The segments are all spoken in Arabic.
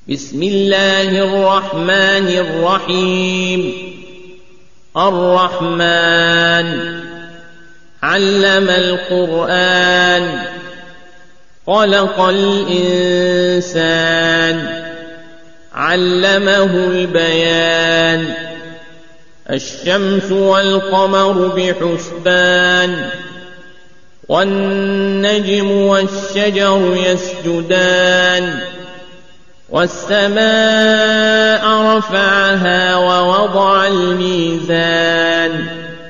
بسم الله الرحمن الرحيم الرحمن علم القرآن خلق الإنسان علمه البيان الشمس والقمر بحسبان والنجم والشجر يسجدان والسماء رفعها ووضع الميزان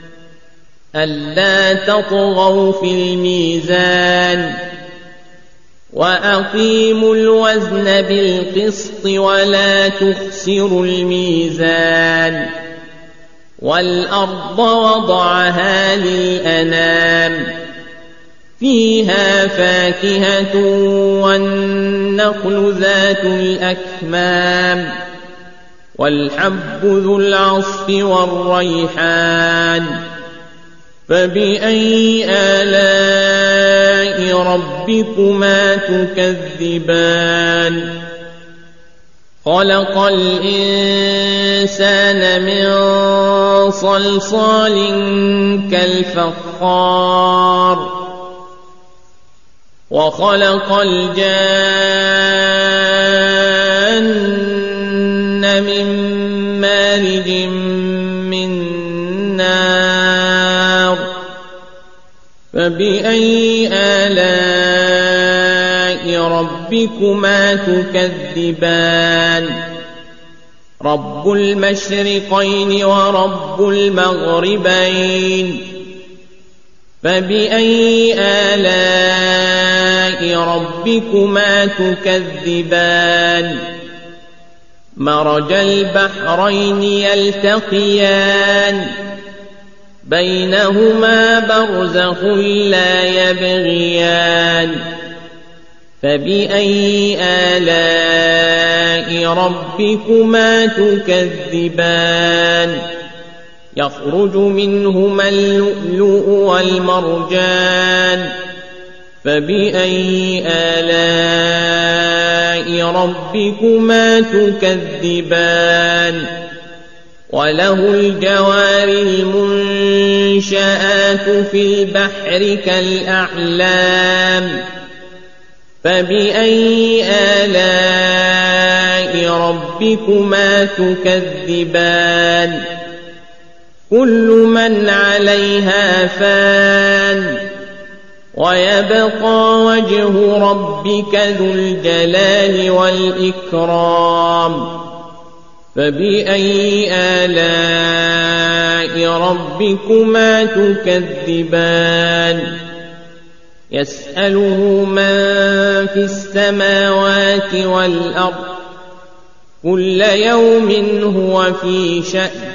ألا تطغوا في الميزان وأقيموا الوزن بالقسط ولا تخسروا الميزان والأرض وضعها للأنام فيها فاكهة والنخل ذات الأكمام والحب ذو العصف والريحان فبأي آلاء ربكما تكذبان خلق الإنسان من صلصال كالفخار وخلق الجان من مارج من نار فبأي آلاء ربكما تكذبان رب المشرقين ورب المغربين فبأي آلاء ربكما تكذبان مرج البحرين يلتقيان بينهما برزخ لا يبغيان فبأي آلاء ربكما تكذبان يخرج منهما اللؤلؤ والمرجان فبأي آلاء ربكما تكذبان وله الجوار المنشآت في البحر كالأعلام فبأي آلاء ربكما تكذبان كل من عليها فان ويبقى وجه ربك ذو الجلال والإكرام فبأي آلاء ربكما تكذبان يسأله من في السماوات والأرض كل يوم هو في شأن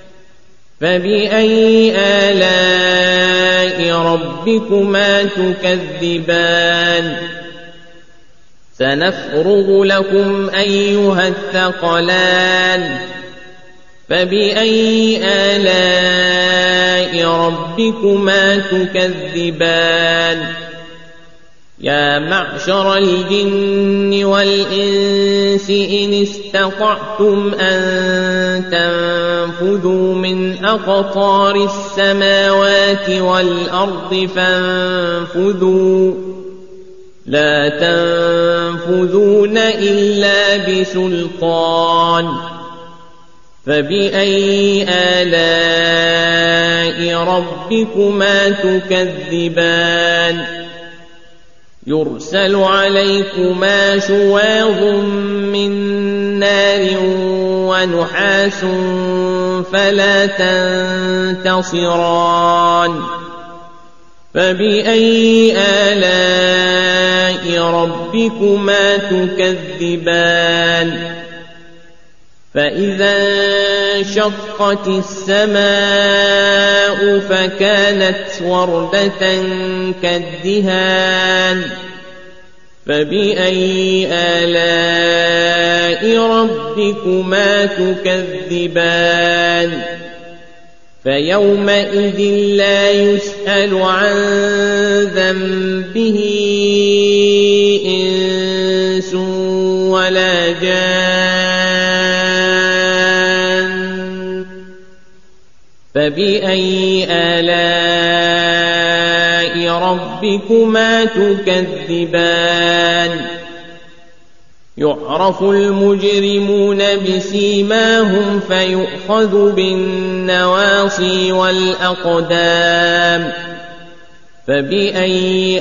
فبأي آلاء ربكما تكذبان سنفرغ لكم أيها الثقلان فبأي آلاء ربكما تكذبان يا معشر الجن والإنس إن استطعتم أن تنفذوا من أقطار السماوات والأرض فانفذوا لا تنفذون إلا بسلطان فبأي آلاء ربكما تكذبان يرسل عليكما شواظ من نار ونحاس فلا تنتصران فبأي آلاء ربكما تكذبان فإذا انشقت السماء فكانت وردة كالدهان فبأي آلاء ربكما تكذبان فيومئذ لا يسأل عن ذنبه إنس ولا ولا جان فبأي آلاء ربكما تكذبان يعرف المجرمون بسيماهم فيؤخذ بالنواصي والأقدام فبأي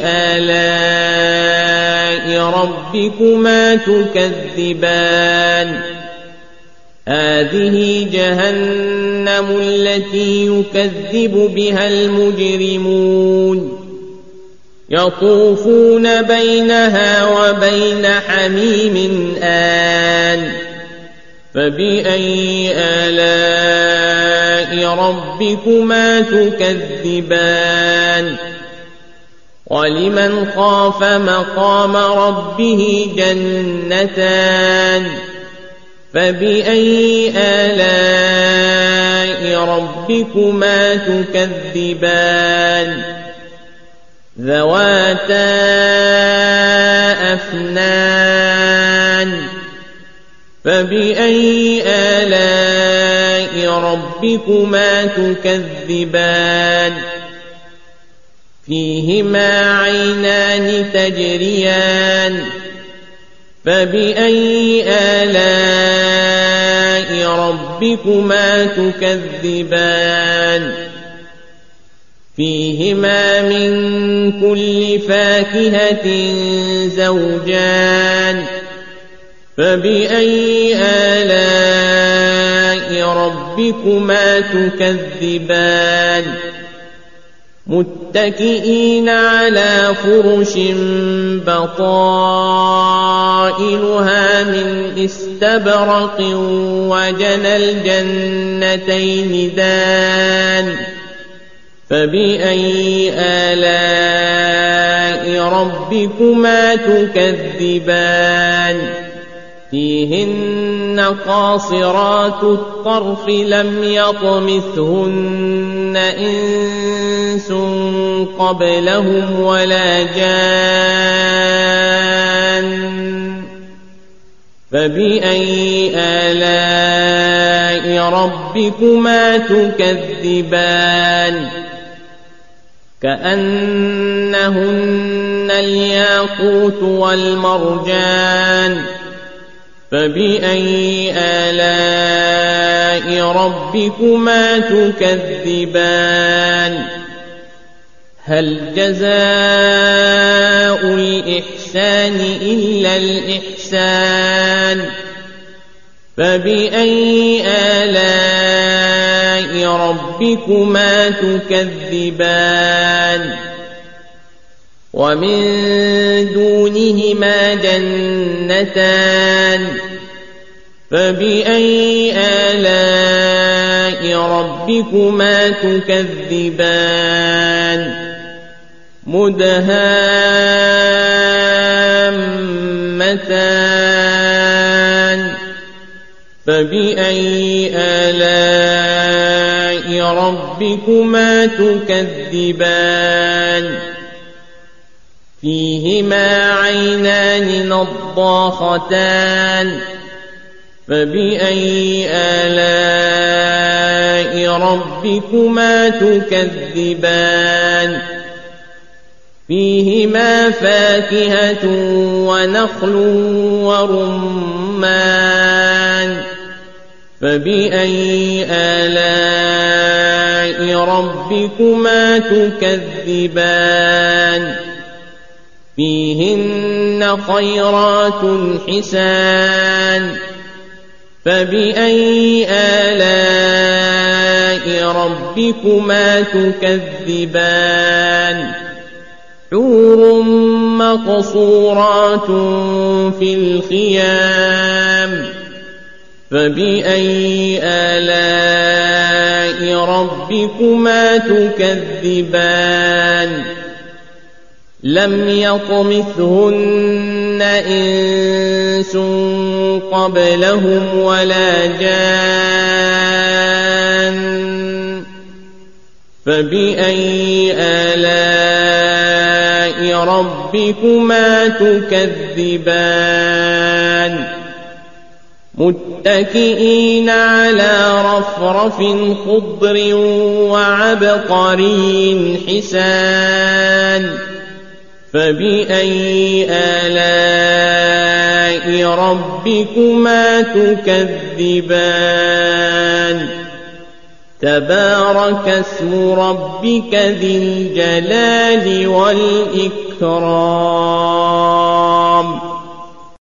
آلاء ربكما تكذبان هذه جهنم التي يكذب بها المجرمون يطوفون بينها وبين حميم آن فبأي آلاء ربكما تكذبان ولمن خاف مقام ربه جنتان فبأي آلاء ربكما تكذبان ذواتا أفنان فبأي آلاء ربكما تكذبان فيهما عينان تجريان فبأي آلاء ربكما تكذبان فيهما من كل فاكهة زوجان فبأي آلاء ربكما تكذبان متكئين على فرش بطائنها من استبرق وجنى الجنتين دان فبأي آلاء ربكما تكذبان فيهن قاصرات الطرف لم يطمثهن إنس قبلهم ولا جان فبأي آلاء ربكما تكذبان كأنهن الياقوت والمرجان فبأي آلاء ربكما تكذبان هل جزاء الإحسان إلا الإحسان فبأي آلاء ربكما تكذبان ومن دونهما جنتان فبأي آلاء ربكما تكذبان مدهامتان فبأي آلاء ربكما تكذبان فيهما عينان نضاختان فبأي آلاء ربكما تكذبان فيهما فاكهة ونخل ورمان فبأي آلاء ربكما تكذبان فيهن خيرات حسان فبأي آلاء ربكما تكذبان حور مقصورات في الخيام فبأي آلاء ربكما تكذبان لم يطمثهن إنس قبلهم ولا جان فبأي آلاء ربكما تكذبان متكئين على رفرف خضر وعبقري حسان فبأي آلاء ربكما تكذبان تبارك اسم ربك ذي الجلال والإكرام